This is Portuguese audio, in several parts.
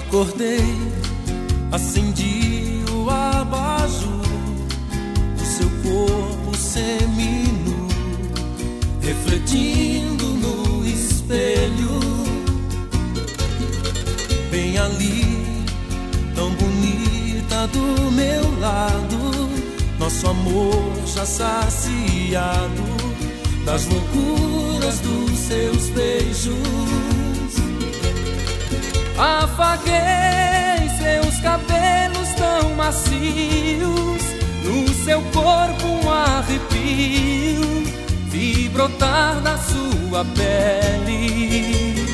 Acordei, acendi o abajur, o seu corpo seminu, refletindo no espelho. Bem ali, tão bonita do meu lado, nosso amor já saciado das loucuras dos seus beijos. Afaguei seus cabelos tão macios, no seu corpo um arrepio, vi brotar da sua pele.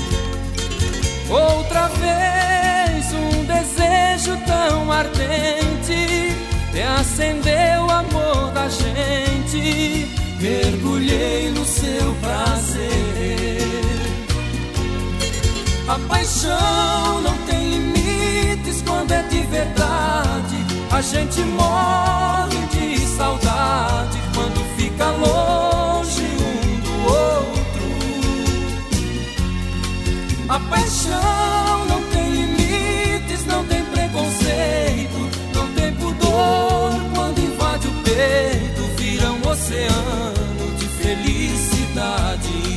Outra vez um desejo tão ardente reacendeu o amor da gente, mergulhei no seu prazer. A paixão não tem limites quando é de verdade. A gente morre de saudade quando fica longe um do outro. A paixão não tem limites, não tem preconceito, não tem pudor quando invade o peito, vira um oceano de felicidade.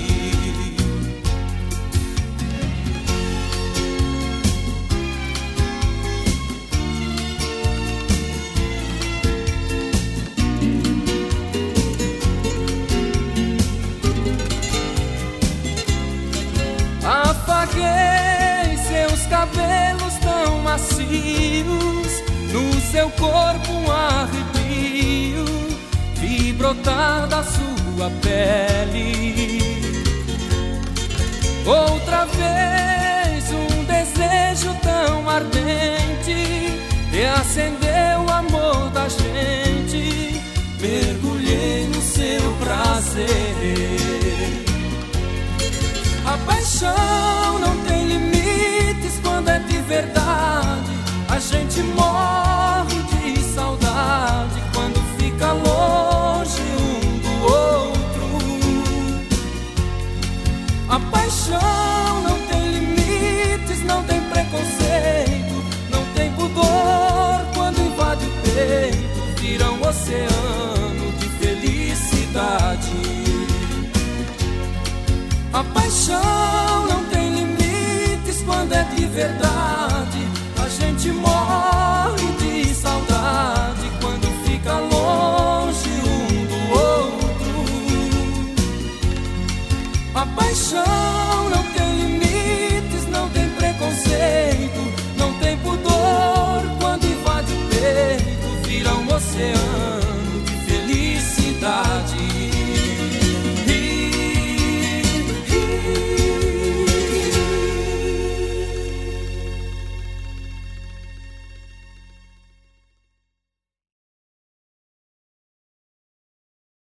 Afaguei seus cabelos tão macios, no seu corpo um arrepio, vi brotar da sua pele. Outra vez um desejo tão ardente reacendeu o amor da gente, mergulhei no seu prazer. A paixão não tem limites quando é de verdade. A gente morre de saudade quando fica longe um do outro. A paixão não tem limites, não tem preconceito, não tem pudor quando invade o peito, vira um oceano de felicidade. A paixão não tem limites quando é de verdade. A gente morre de saudade quando fica longe um do outro. A paixão